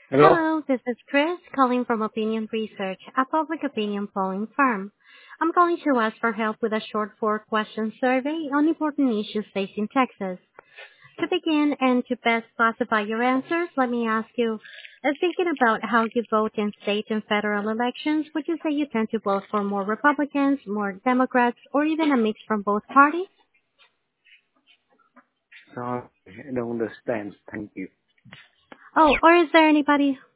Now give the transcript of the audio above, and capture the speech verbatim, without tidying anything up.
Hello? Hello, this is Chris calling from Opinion Research, a public opinion polling firm. I'm calling to ask for help with a short four-question survey on important issues facing Texas. To begin and to best classify your answers, let me ask you, uh, thinking about how you vote in state and federal elections, would you say you tend to vote for more Republicans, more Democrats, or even a mix from both parties? Sorry, I don't understand. Thank you. Oh, or is there anybody